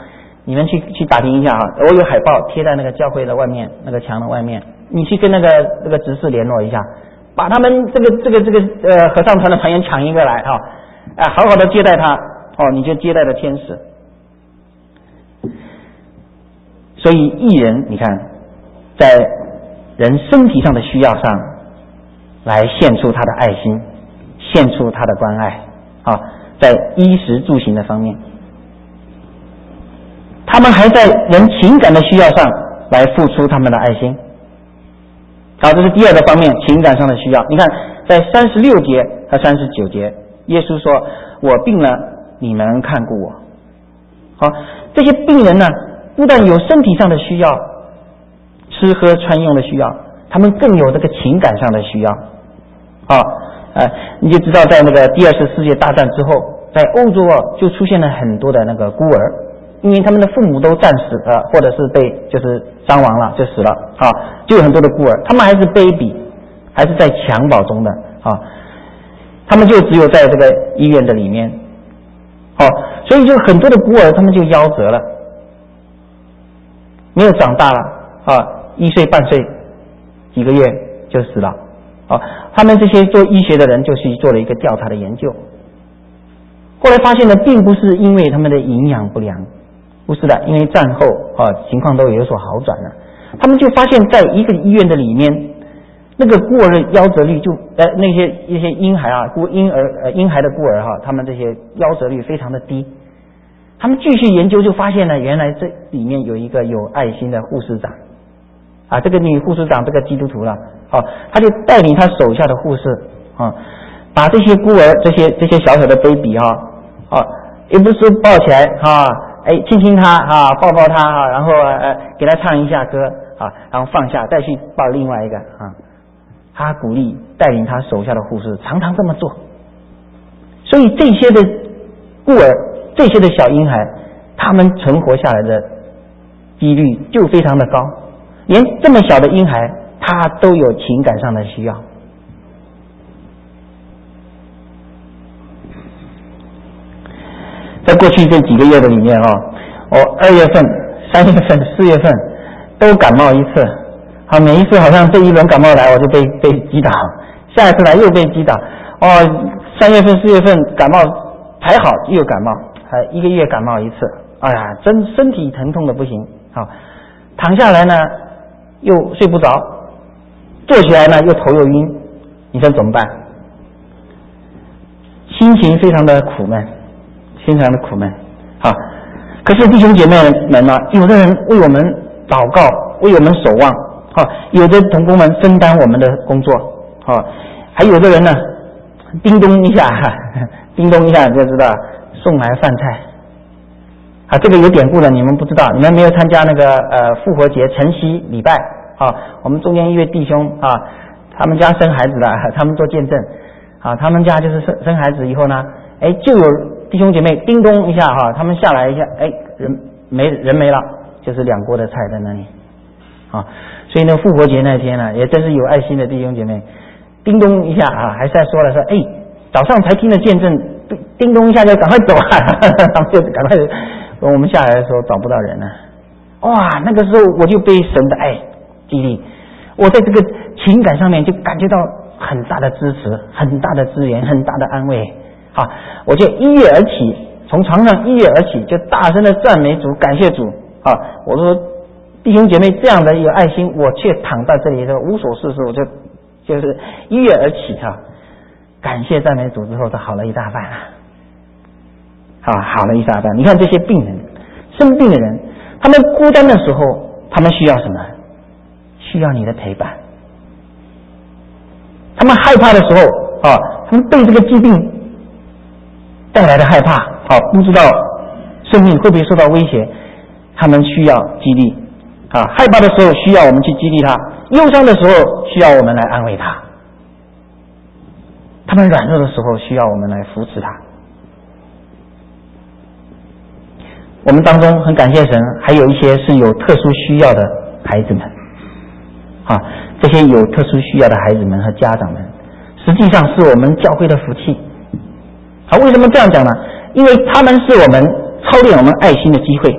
你们去去打听一下啊，我有海报贴在那个教会的外面，那个墙的外面，你去跟那个那个执事联络一下，把他们这个这个这个呃合唱团的团员抢一个来哈，啊，好好的接待他哦，你就接待了天使。所以义人，你看，在人身体上的需要上，来献出他的爱心，献出他的关爱啊，在衣食住行的方面。他们还在人情感的需要上来付出他们的爱心。好，这是第二个方面，情感上的需要。你看，在三十六节和三十九节，耶稣说：“我病了，你们看顾我。”好，这些病人呢，不但有身体上的需要，吃喝穿用的需要，他们更有这个情感上的需要。好，呃，你就知道，在那个第二次世界大战之后，在欧洲啊，就出现了很多的那个孤儿。因为他们的父母都战死了，或者是被就是伤亡了，就死了啊，就有很多的孤儿，他们还是 baby， 还是在襁褓中的啊，他们就只有在这个医院的里面，哦、啊，所以就很多的孤儿他们就夭折了，没有长大了啊，一岁半岁，几个月就死了啊。他们这些做医学的人就去做了一个调查的研究，后来发现呢，并不是因为他们的营养不良。不是的，因为战后啊情况都有所好转了，他们就发现在一个医院的里面，那个孤儿的夭折率就呃那些一些婴孩啊孤婴儿呃婴孩的孤儿哈、啊，他们这些夭折率非常的低。他们继续研究就发现呢，原来这里面有一个有爱心的护士长啊，这个女护士长这个基督徒了啊，他就带领他手下的护士啊，把这些孤儿这些这些小小的 baby 哈啊，也不是抱起来啊。哎，亲亲他啊，抱抱他啊，然后呃给他唱一下歌啊，然后放下，再去抱另外一个啊。他鼓励带领他手下的护士常常这么做。所以这些的孤儿，这些的小婴孩，他们存活下来的几率就非常的高。连这么小的婴孩，他都有情感上的需要。在过去这几个月的里面啊，我二月份、三月份、四月份都感冒一次，好，每一次好像这一轮感冒来我就被被击倒，下一次来又被击倒，哦，三月份、四月份感冒还好，又感冒，还一个月感冒一次，哎呀，真身体疼痛的不行，好，躺下来呢又睡不着，坐起来呢又头又晕，你说怎么办？心情非常的苦闷。非常的苦闷，啊！可是弟兄姐妹们呢，有的人为我们祷告，为我们守望，啊，有的同工们分担我们的工作，啊，还有的人呢，叮咚一下，哈，叮咚一下你就知道送来饭菜，啊，这个有典故的，你们不知道，你们没有参加那个呃复活节晨曦礼拜，啊，我们中间一位弟兄啊，他们家生孩子了，他们做见证，啊，他们家就是生生孩子以后呢，哎，就有弟兄姐妹叮咚一下哈，他们下来一下，哎，人没人没了，就是两锅的菜在那里，啊，所以呢，复活节那天呢，也真是有爱心的弟兄姐妹，叮咚一下啊，还是在说了说，哎，早上才听了见证，叮咚一下就赶快走啊，他们就赶快，我们下来的时候找不到人了，哇，那个时候我就被神的爱激励，我在这个情感上面就感觉到很大的支持，很大的资源，很大的安慰。啊，我就一跃而起，从床上一跃而起，就大声的赞美主，感谢主。啊，我说弟兄姐妹这样的有爱心，我却躺在这里的无所事事，我就就是一跃而起哈、啊，感谢赞美主之后，他好了一大半啊，啊，好了一大半。你看这些病人，生病的人，他们孤单的时候，他们需要什么？需要你的陪伴。他们害怕的时候啊，他们对这个疾病带来的害怕，好，不知道生命会不会受到威胁，他们需要激励啊，害怕的时候需要我们去激励他，忧伤的时候需要我们来安慰他，他们软弱的时候需要我们来扶持他。我们当中很感谢神，还有一些是有特殊需要的孩子们啊，这些有特殊需要的孩子们和家长们，实际上是我们教会的福气。啊，为什么这样讲呢？因为他们是我们操练我们爱心的机会，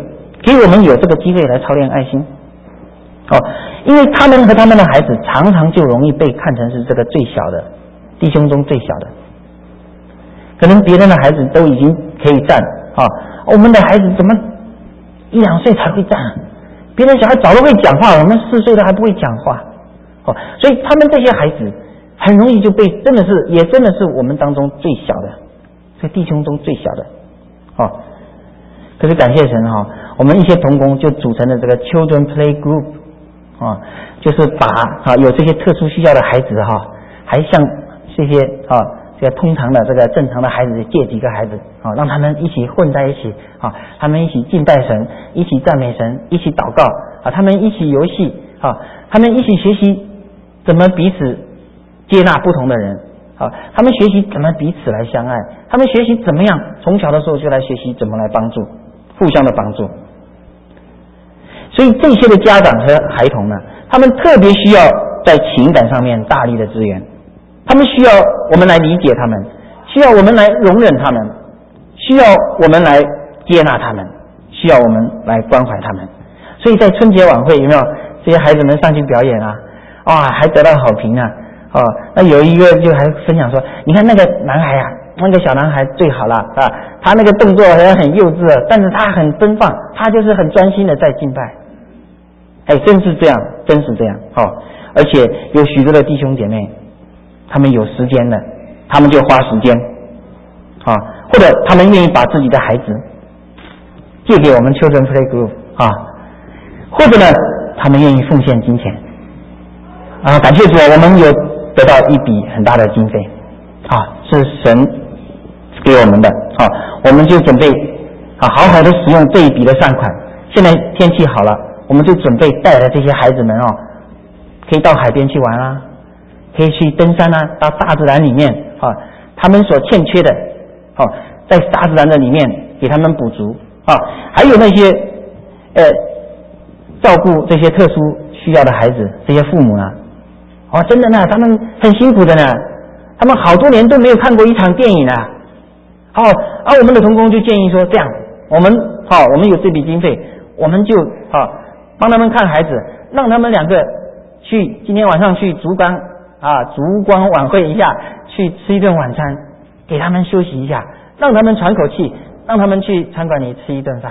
给我们有这个机会来操练爱心。哦，因为他们和他们的孩子常常就容易被看成是这个最小的弟兄中最小的，可能别人的孩子都已经可以站啊，我们的孩子怎么一两岁才会站？别人小孩早都会讲话，我们四岁的还不会讲话。哦，所以他们这些孩子很容易就被真的是也真的是我们当中最小的，这弟兄中最小的。哦，可是感谢神哈、哦，我们一些同工就组成了这个 Children Play Group。啊，就是把啊有这些特殊需要的孩子哈、啊，还向这些啊这个通常的这个正常的孩子借几个孩子啊，让他们一起混在一起啊，他们一起敬拜神，一起赞美神，一起祷告啊，他们一起游戏啊，他们一起学习怎么彼此接纳不同的人啊，他们学习怎么彼此来相爱，他们学习怎么样从小的时候就来学习怎么来帮助，互相的帮助。所以这些的家长和孩童呢，他们特别需要在情感上面大力的支援，他们需要我们来理解他们，需要我们来容忍他们，需要我们来接纳他们，需要我们来关怀他们。所以在春节晚会有没有这些孩子们上去表演啊？哇，还得到好评啊！哦，那有一个就还分享说，你看那个男孩啊，那个小男孩最好了啊，他那个动作好像很幼稚，但是他很奔放，他就是很专心的在敬拜。哎，真是这样，真是这样，哦！而且有许多的弟兄姐妹，他们有时间的，他们就花时间，啊，或者他们愿意把自己的孩子借给我们 Children Play Group 啊，或者呢，他们愿意奉献金钱，啊，感谢主，我们有得到一笔很大的经费，啊，是神给我们的，啊，我们就准备啊，好好的使用这一笔的善款。现在天气好了。我们就准备带着这些孩子们哦，可以到海边去玩啊，可以去登山啊，到大自然里面啊，他们所欠缺的哦，在大自然的里面给他们补足啊，还有那些呃照顾这些特殊需要的孩子，这些父母呢，哦，真的呢，他们很辛苦的呢，他们好多年都没有看过一场电影呢，好、哦，而、啊、我们的同工就建议说，这样，我们好、哦，我们有这笔经费，我们就啊。哦帮他们看孩子，让他们两个去今天晚上去烛光啊烛光晚会一下，去吃一顿晚餐，给他们休息一下，让他们喘口气，让他们去餐馆里吃一顿饭。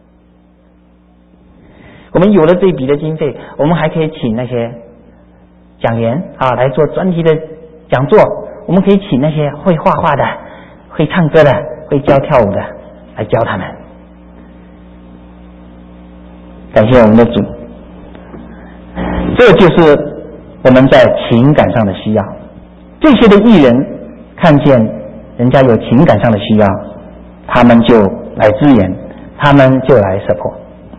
我们有了这笔的经费，我们还可以请那些讲员啊来做专题的讲座，我们可以请那些会画画的、会唱歌的、会教跳舞的来教他们。感谢我们的主，这就是我们在情感上的需要。这些的艺人看见人家有情感上的需要，他们就来支援，他们就来 support。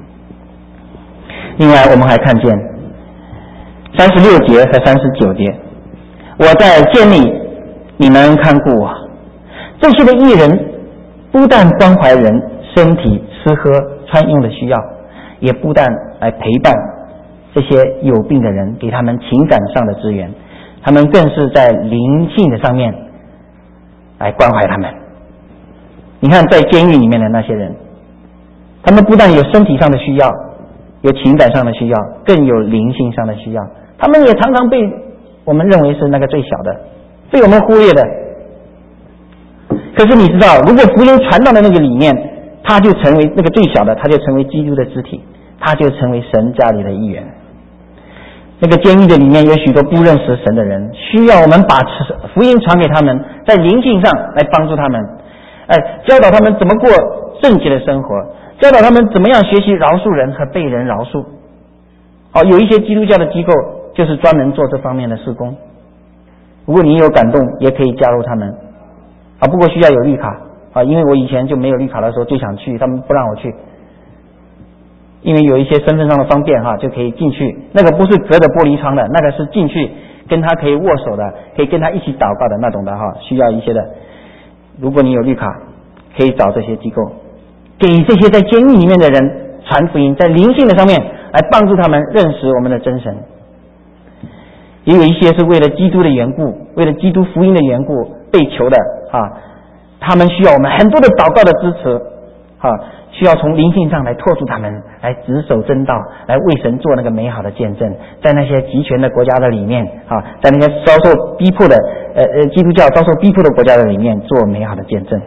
另外，我们还看见三十六节和三十九节，我在监里，你们看顾我。这些的艺人不但关怀人身体吃喝穿用的需要，也不但来陪伴这些有病的人，给他们情感上的支援，他们更是在灵性的上面来关怀他们。你看在监狱里面的那些人，他们不但有身体上的需要，有情感上的需要，更有灵性上的需要，他们也常常被我们认为是那个最小的，被我们忽略的。可是你知道，如果福音传到的那个里面，他就成为那个最小的，他就成为基督的肢体，他就成为神家里的一员。那个监狱的里面有许多不认识神的人，需要我们把福音传给他们，在灵性上来帮助他们，哎，教导他们怎么过圣洁的生活，教导他们怎么样学习饶恕人和被人饶恕。哦，有一些基督教的机构就是专门做这方面的事工，如果你有感动，也可以加入他们啊，不过需要有绿卡啊，因为我以前就没有绿卡的时候最想去，他们不让我去，因为有一些身份上的方便哈、啊，就可以进去。那个不是隔着玻璃窗的，那个是进去跟他可以握手的，可以跟他一起祷告的那种的哈、啊，需要一些的。如果你有绿卡，可以找这些机构，给这些在监狱里面的人传福音，在灵性的上面来帮助他们认识我们的真神。也有一些是为了基督的缘故，为了基督福音的缘故被求的啊，他们需要我们很多的祷告的支持啊， 需要从灵性上来托住他们，来执守真道，来为神做那个美好的见证，在那些集权的国家的里面啊，在那些遭受逼迫的呃呃基督教遭受逼迫的国家的里面做美好的见证。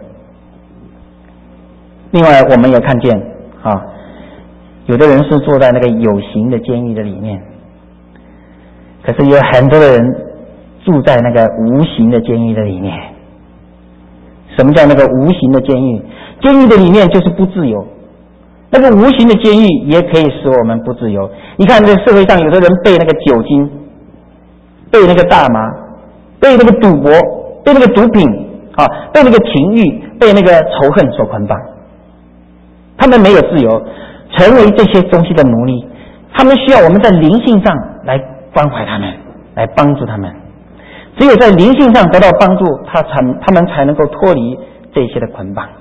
另外，我们也看见啊，有的人是坐在那个有形的监狱的里面，可是有很多的人住在那个无形的监狱的里面。什么叫那个无形的监狱？监狱的里面就是不自由，那个无形的监狱也可以使我们不自由。你看这社会上有的人被那个酒精，被那个大麻，被那个赌博，被那个毒品啊，被那个情欲，被那个仇恨所捆绑，他们没有自由，成为这些东西的奴隶。他们需要我们在灵性上来关怀他们，来帮助他们。只有在灵性上得到帮助，他才他们才能够脱离这些的捆绑。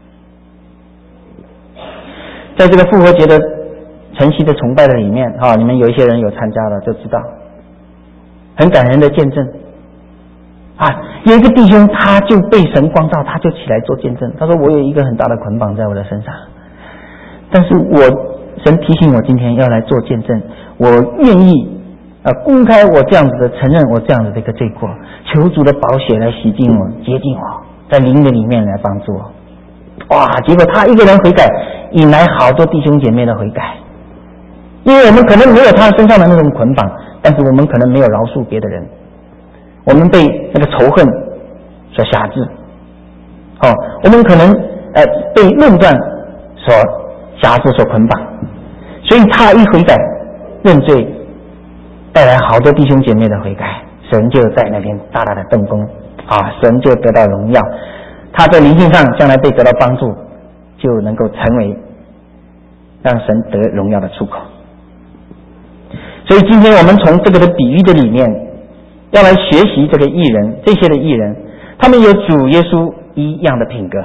在这个复活节的晨曦的崇拜的里面啊，你们有一些人有参加了就知道，很感人的见证啊。有一个弟兄他就被神光照，他就起来做见证。他说：“我有一个很大的捆绑在我的身上，但是我神提醒我今天要来做见证，我愿意。”啊，公开我这样子的承认我这样子的一个罪过，求主的宝血来洗净我、洁净我，在灵的里面来帮助我。哇！结果他一个人悔改，引来好多弟兄姐妹的悔改。因为我们可能没有他身上的那种捆绑，但是我们可能没有饶恕别的人，我们被那个仇恨所辖制。哦，我们可能呃被论断所辖制、所捆绑，所以他一悔改认罪，带来好多弟兄姐妹的悔改，神就在那边大大的动工啊，神就得到荣耀。他在灵性上将来被得到帮助，就能够成为让神得荣耀的出口。所以今天我们从这个的比喻的里面，要来学习这个义人，这些的义人，他们有主耶稣一样的品格，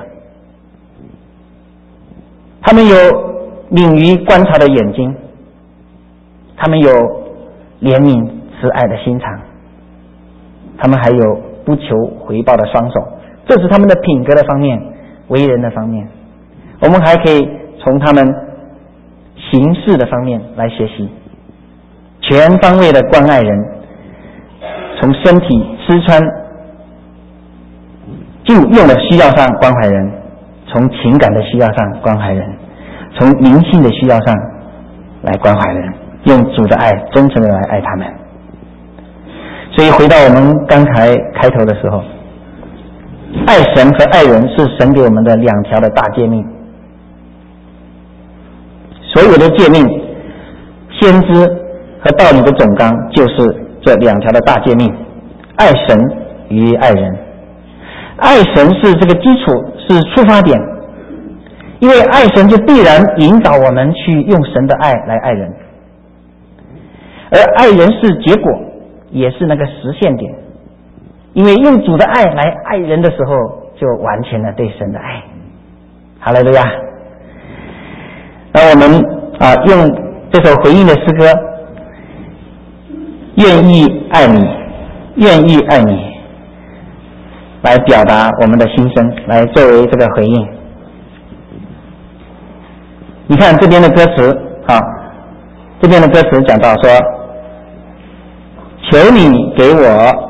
他们有敏于观察的眼睛，他们有怜悯慈爱的心肠，他们还有不求回报的双手。这是他们的品格的方面，为人的方面。我们还可以从他们行事的方面来学习，全方位的关爱人，从身体吃穿就用的需要上关怀人，从情感的需要上关怀人，从灵性的需要上来关怀人，用主的爱真诚的来爱他们。所以回到我们刚才开头的时候，爱神和爱人是神给我们的两条的大诫命。所有的诫命，先知和道理的总纲就是这两条的大诫命，爱神与爱人。爱神是这个基础，是出发点，因为爱神就必然引导我们去用神的爱来爱人，而爱人是结果，也是那个实现点。因为用主的爱来爱人的时候，就完全了对神的爱。哈利路亚！那我们啊，用这首回应的诗歌，愿意爱你，愿意爱你，来表达我们的心声，来作为这个回应。你看这边的歌词啊，这边的歌词讲到说，求你给我。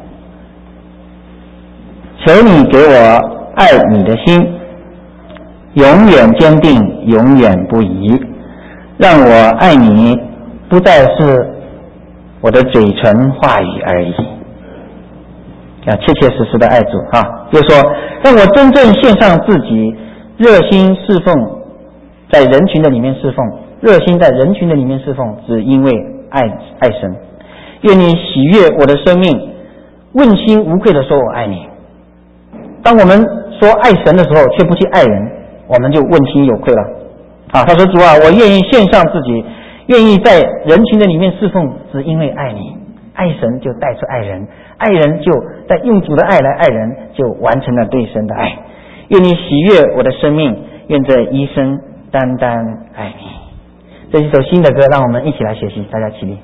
求你给我爱你的心，永远坚定，永远不移，让我爱你不再是我的嘴唇话语而已，要切切实实的爱主啊！就是说，让我真正献上自己，热心侍奉，在人群的里面侍奉，热心在人群的里面侍奉，只因为爱爱神。愿你喜悦我的生命，问心无愧的说我爱你。当我们说爱神的时候，却不去爱人，我们就问心有愧了啊！他说：“主啊，我愿意献上自己，愿意在人群的里面侍奉，只因为爱你。爱神就带出爱人，爱人就在用主的爱来爱人，就完成了对神的爱。愿你喜悦我的生命，愿这一生单单爱你。”这是一首新的歌，让我们一起来学习，大家起立。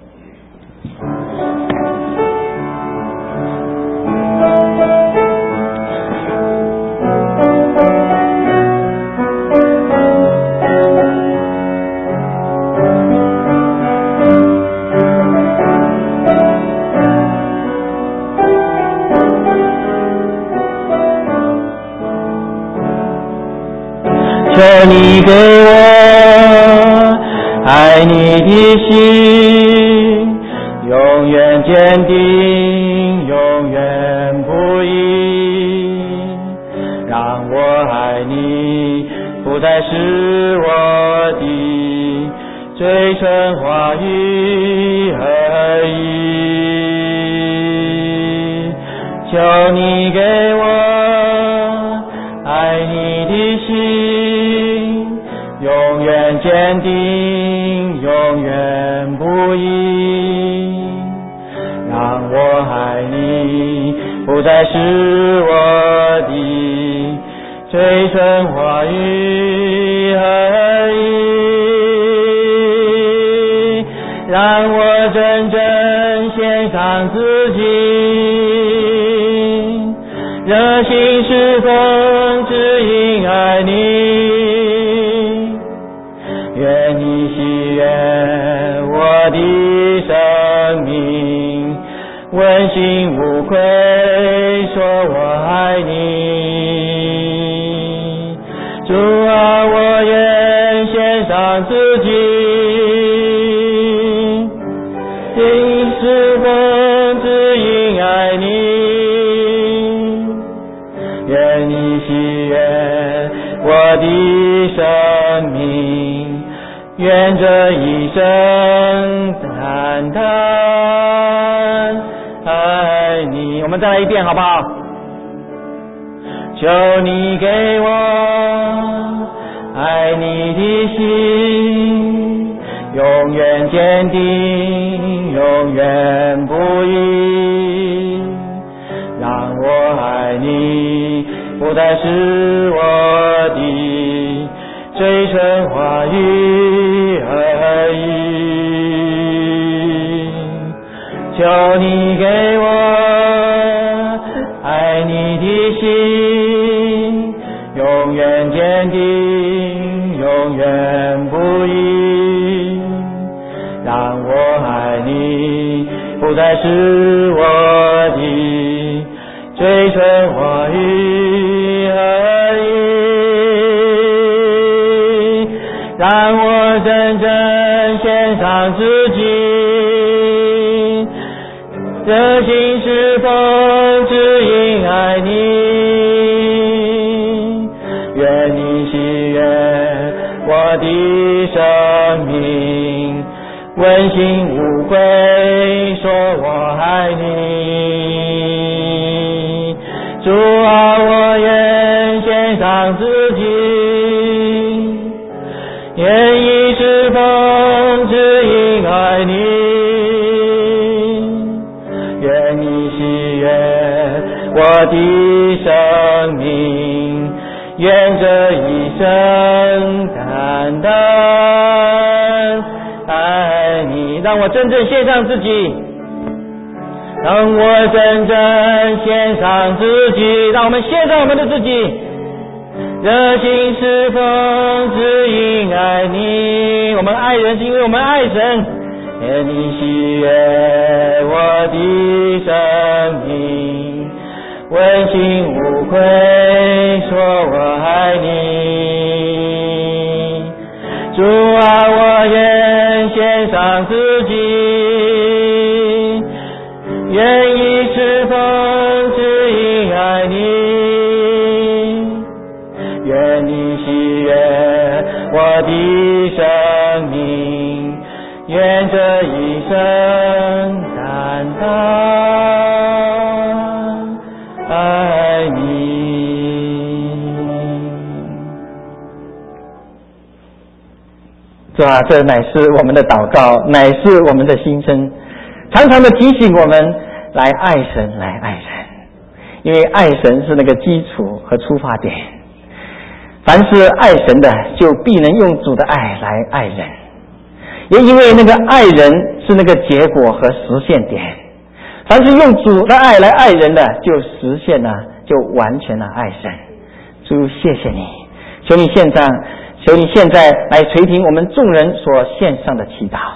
求你给我爱你的心，永远坚定，永远不移，让我爱你不再是我的嘴唇话语而已。求你给我爱你的心，永远坚定，永远不移，让我爱你不再是我的嘴唇话语而已，让我真正献上自己，热心侍奉，只因爱你，愿你喜悦我的生命，问心无愧说我爱你。主啊，我愿献上自己，尽侍奉，只因爱你，愿你喜悦我的生命，愿这一生单单爱你。我们再来一遍好不好？求你给我爱你的心，永远坚定，永远不移，让我爱你不再是我的嘴唇话语而已。求你给我爱你的心，永远坚定，永远不移，让我爱你不再是我的嘴唇话语而已，让我真正献上自己，热心侍奉，只因爱你，愿你喜悦我的生命，问心无愧说我爱你。主啊，我愿献上自己，愿意侍奉，只因爱你，愿你喜悦我的生命，愿这一生单单爱你。让我真正献上自己，让我真正献上自己，让我们献上我们的自己，热心侍奉，只因爱你。我们爱人是因为我们爱神，愿你喜悦我的生命，问心无愧说我爱你。主啊，我愿献上自己，愿意侍奉，只因爱你，愿你喜悦我的生命，愿这一生单单爱你。主啊，这乃是我们的祷告，乃是我们的心声，常常的提醒我们来爱神，来爱人，因为爱神是那个基础和出发点。凡是爱神的，就必能用主的爱来爱人，也因为那个爱人是那个结果和实现点。凡是用主的爱来爱人的，就实现了，就完全了爱神。主，谢谢你，求你现在，求你现在来垂听我们众人所献上的祈祷。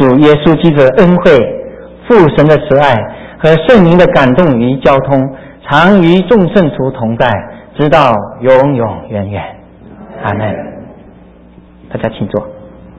主耶稣基督的恩惠、父神的慈爱和圣灵的感动与交通，常与众圣徒同在，直到永永远远。阿们。大家请坐。